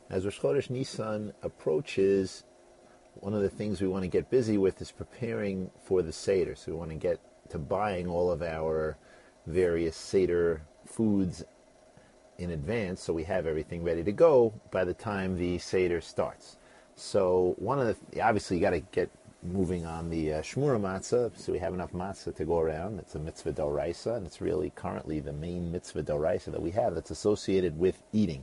As Rosh Chodesh Nisan approaches, one of the things we want to get busy with is preparing for the Seder. So we want to get to buying all of our various Seder foods in advance so we have everything ready to go by the time the Seder starts. So obviously you got to get moving on the Shmura Matzah, so we have enough matzah to go around. It's a mitzvah d'oraisa, and it's really currently the main mitzvah d'oraisa that we have that's associated with eating.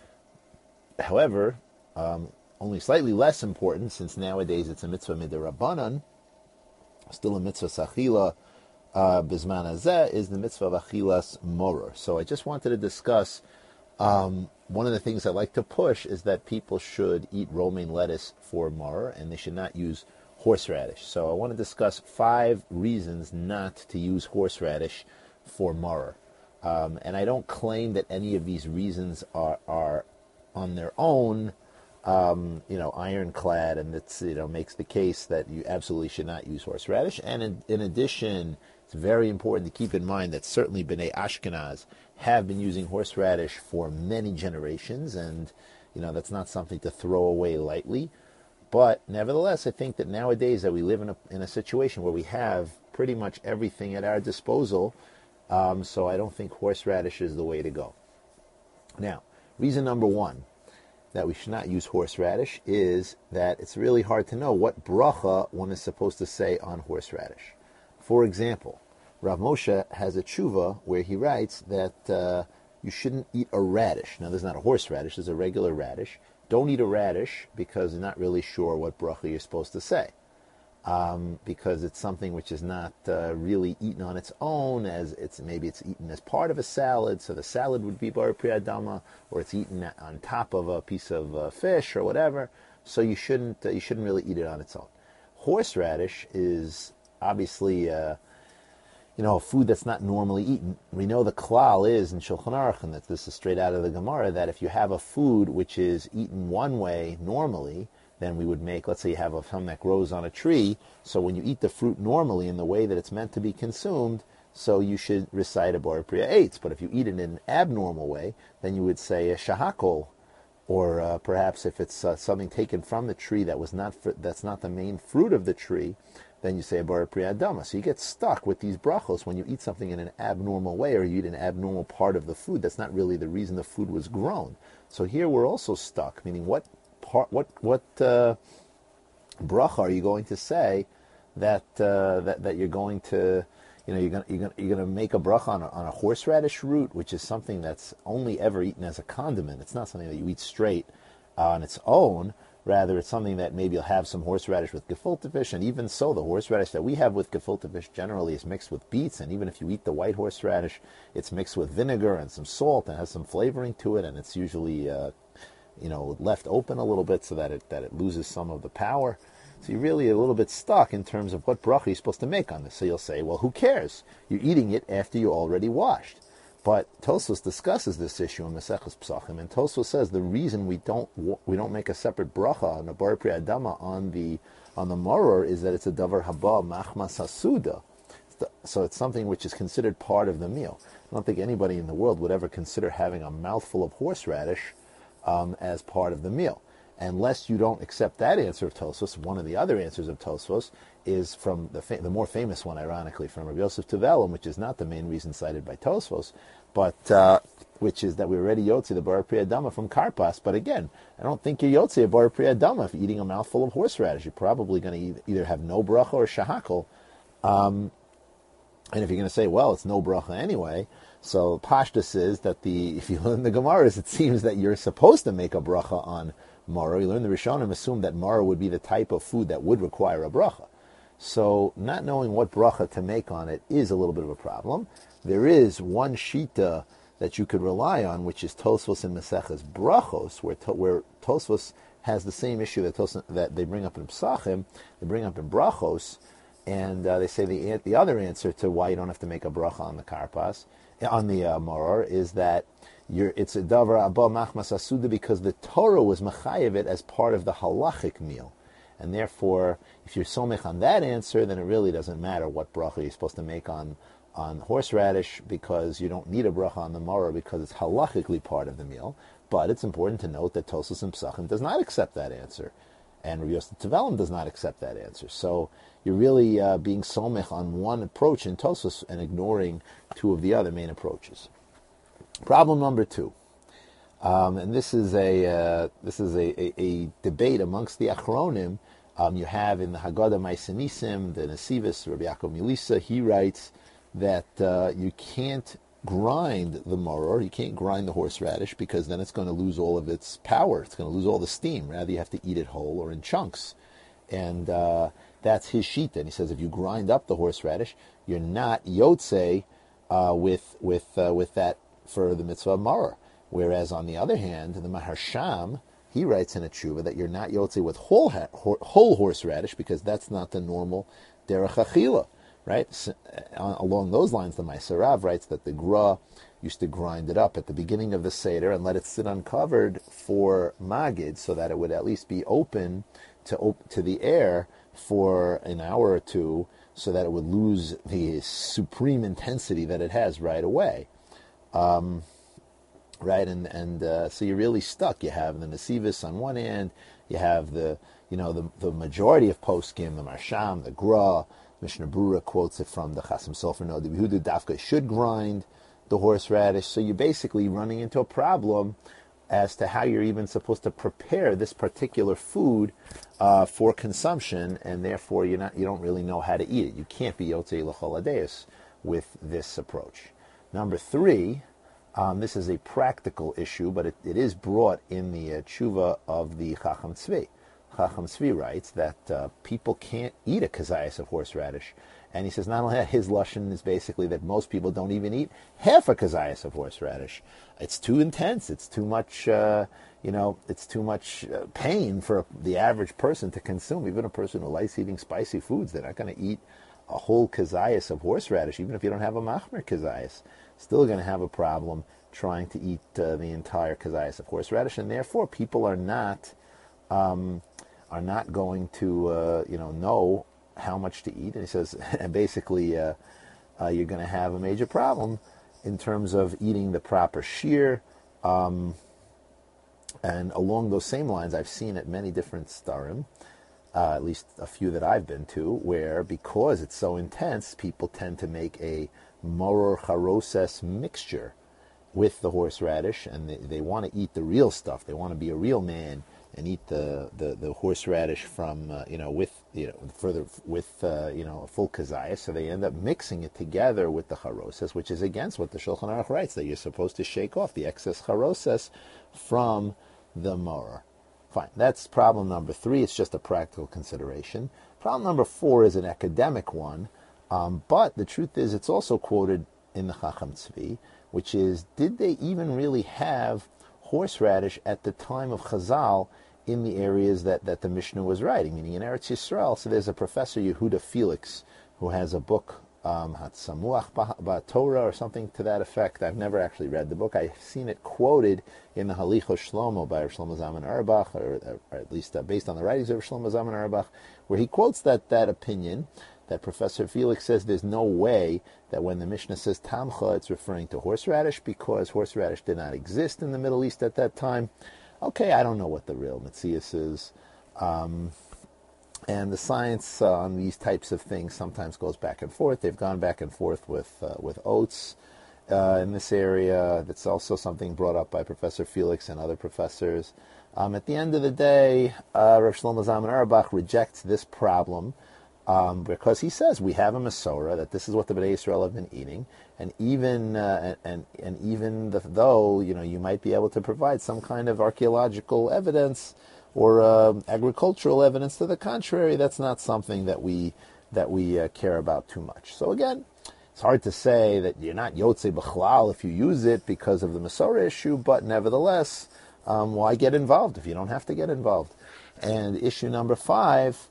However, only slightly less important, since nowadays it's a mitzvah mid'Rabbanan, still a mitzvah sachila bisman hazeh, is the mitzvah of achilas moror. So I just wanted to discuss, one of the things I like to push is that people should eat romaine lettuce for moror, and they should not use horseradish. So I want to discuss 5 reasons not to use horseradish for moror. And I don't claim that any of these reasons are on their own, ironclad, and it's makes the case that you absolutely should not use horseradish. And in addition, it's very important to keep in mind that certainly Bnei Ashkenaz have been using horseradish for many generations, and that's not something to throw away lightly. But nevertheless, I think that nowadays that we live in a situation where we have pretty much everything at our disposal, so I don't think horseradish is the way to go. Now, reason number 1 that we should not use horseradish is that it's really hard to know what bracha one is supposed to say on horseradish. For example, Rav Moshe has a tshuva where he writes that you shouldn't eat a radish. Now, there's not a horseradish, there's a regular radish. Don't eat a radish because you're not really sure what bracha you're supposed to say. Because it's something which is not really eaten on its own, as maybe it's eaten as part of a salad, so the salad would be bar pri adama, or it's eaten on top of a piece of fish or whatever. So you shouldn't really eat it on its own. Horseradish is obviously a food that's not normally eaten. We know the klal is in Shulchan Aruch, and that this is straight out of the Gemara, that if you have a food which is eaten one way normally, then we would make, let's say you have something that grows on a tree, so when you eat the fruit normally in the way that it's meant to be consumed, so you should recite a bar priya eitz. But if you eat it in an abnormal way, then you would say a shahakol, or perhaps if it's something taken from the tree that's not the main fruit of the tree, then you say a bar priya adama. So you get stuck with these brachos when you eat something in an abnormal way, or you eat an abnormal part of the food. That's not really the reason the food was grown. So here we're also stuck, meaning what bracha are you going to say that you're going to you're going to make a bracha on a horseradish root, which is something that's only ever eaten as a condiment. It's not something that you eat straight on its own. Rather, it's something that maybe you'll have some horseradish with gefilte fish, and even so, the horseradish that we have with gefilte fish generally is mixed with beets, and even if you eat the white horseradish, it's mixed with vinegar and some salt and has some flavoring to it, and it's usually left open a little bit so that it loses some of the power. So you're really a little bit stuck in terms of what bracha you're supposed to make on this. So you'll say, well, who cares? You're eating it after you already washed. But Tosfos discusses this issue in Maseches Pesachim, and Tosfos says the reason we don't make a separate bracha on a bar pri adama on the maror is that it's a davar haba machmas hasuda. So it's something which is considered part of the meal. I don't think anybody in the world would ever consider having a mouthful of horseradish as part of the meal. Unless you don't accept that answer of Tosfos, one of the other answers of Tosfos is from the more famous one, ironically, from Rabbi Yosef Tevelim, which is not the main reason cited by Tosfos, but which is that we already yotzi the bar pri adama from karpas. But again, I don't think you're yotzi a bar pri adama if you're eating a mouthful of horseradish. You're probably going to either have no bracha or shahakol. And if you're going to say, well, it's no bracha anyway, so pashtus is that if you learn the Gemaras, it seems that you're supposed to make a bracha on maror. You learn the Rishonim assume that maror would be the type of food that would require a bracha. So not knowing what bracha to make on it is a little bit of a problem. There is one shita that you could rely on, which is Tosfos in Maseches Brachos, where Tosfos has the same issue that they bring up in Pesachim, they bring up in Brachos, and they say the other answer to why you don't have to make a bracha on the karpas, on the maror, is that it's a davar abba machmas asuda because the Torah was mechayev it as part of the halachic meal. And therefore, if you're somech on that answer, then it really doesn't matter what bracha you're supposed to make on horseradish, because you don't need a bracha on the maror because it's halachically part of the meal. But it's important to note that Tosfos and Pesachim does not accept that answer, and Rabbi Yosef Tevelim does not accept that answer. So you're really being somech on one approach in Tosfos and ignoring two of the other main approaches. Problem number two, and this is a debate amongst the Achronim. You have in the Haggadah Ma'aseh Nisim, the Nesivos, Rabbi Yaakov Milisa, he writes that you can't grind the maror, you can't grind the horseradish, because then it's going to lose all of its power. It's going to lose all the steam. Rather, you have to eat it whole or in chunks. And that's his shita. And he says if you grind up the horseradish, you're not yotze with that for the mitzvah of maror. Whereas on the other hand, the Maharsham, he writes in a tshuva that you're not yotze with whole horseradish, because that's not the normal derech achila. Right? So, along those lines, the Ma'aser Rav writes that the Gra used to grind it up at the beginning of the Seder and let it sit uncovered for Magid, so that it would at least be open to the air for an hour or two, so that it would lose the supreme intensity that it has right away. Right, and so you're really stuck. You have the Nesivos on one hand, you have the majority of poskim, the Marsham, the Gra. Mishnah Brura quotes it from the Chasam Sofer Noda B'Yehuda, Dafka should grind the horseradish. So you're basically running into a problem as to how you're even supposed to prepare this particular food for consumption, and therefore you don't really know how to eat it. You can't be Yotzei L'chol Hadeus with this approach. Number three, this is a practical issue, but it is brought in the tshuva of the Chacham Tzvi. Chacham Tzvi writes that people can't eat a kazayas of horseradish. And he says not only that, his lashon is basically that most people don't even eat half a kazayas of horseradish. It's too intense. It's too much, it's too much pain for the average person to consume. Even a person who likes eating spicy foods, they're not going to eat a whole kazayas of horseradish, even if you don't have a machmer kazayas. Still going to have a problem trying to eat the entire kazayas of horseradish, and therefore people are not going to know how much to eat. And he says, and basically you're going to have a major problem in terms of eating the proper shear. And along those same lines, I've seen at many different starim, at least a few that I've been to, where because it's so intense, people tend to make a moror charoses mixture with the horseradish, and they want to eat the real stuff. They want to be a real man and eat the horseradish from a full kazayas. So they end up mixing it together with the charoses, which is against what the Shulchan Aruch writes, that you're supposed to shake off the excess charoses from the moror. Fine, that's problem number three. It's just a practical consideration. Problem number four is an academic one, but the truth is it's also quoted in the Chacham Tzvi, which is, did they even really have horseradish at the time of Chazal in the areas that the Mishnah was writing, meaning in Eretz Yisrael? So there's a professor, Yehuda Felix, who has a book, Hatzamuach Ba'Torah, or something to that effect. I've never actually read the book. I've seen it quoted in the Halichos Shlomo by Rav Shlomo Zalman Auerbach, or at least based on the writings of Rav Shlomo Zalman Auerbach, where he quotes that opinion, that Professor Felix says there's no way that when the Mishnah says Tamcha, it's referring to horseradish, because horseradish did not exist in the Middle East at that time. Okay, I don't know what the real Metzias is. And the science on these types of things sometimes goes back and forth. They've gone back and forth with oats in this area. That's also something brought up by Professor Felix and other professors. At the end of the day, Rav Shlomo Zalman Auerbach rejects this problem because he says we have a Masorah that this is what the Bnei Yisrael have been eating, and even though you might be able to provide some kind of archaeological evidence or agricultural evidence to the contrary, that's not something that we care about too much. So again, it's hard to say that you're not Yotzei B'chlal if you use it because of the Masorah issue, but nevertheless, why get involved if you don't have to get involved? And issue number 5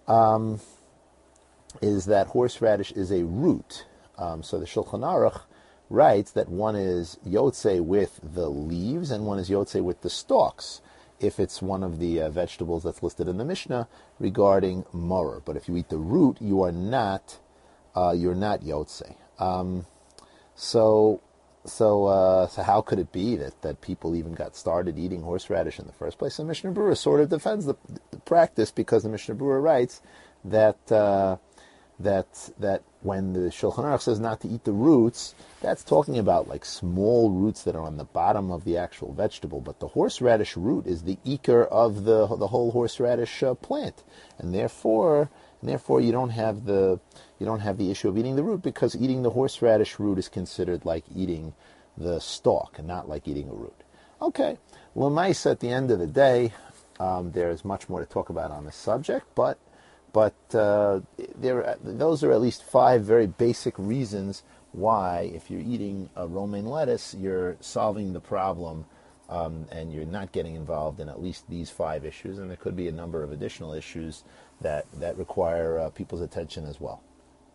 is that horseradish is a root. So the Shulchan Aruch writes that one is Yotzei with the leaves and one is Yotzei with the stalks, if it's one of the vegetables that's listed in the Mishnah regarding moror. But if you eat the root, you're not Yotzei. So So how could it be that people even got started eating horseradish in the first place? The Mishnah Berurah sort of defends the practice, because the Mishnah Berurah writes that that when the Shulchan Aruch says not to eat the roots, that's talking about like small roots that are on the bottom of the actual vegetable. But the horseradish root is the ikar of the whole horseradish plant, and therefore you don't have the issue of eating the root, because eating the horseradish root is considered like eating the stalk and not like eating a root. Okay, Lamaisa, at the end of the day, there's much more to talk about on this subject, but those are at least 5 very basic reasons why, if you're eating a romaine lettuce, you're solving the problem, and you're not getting involved in at least these 5 issues. And there could be a number of additional issues that require people's attention as well.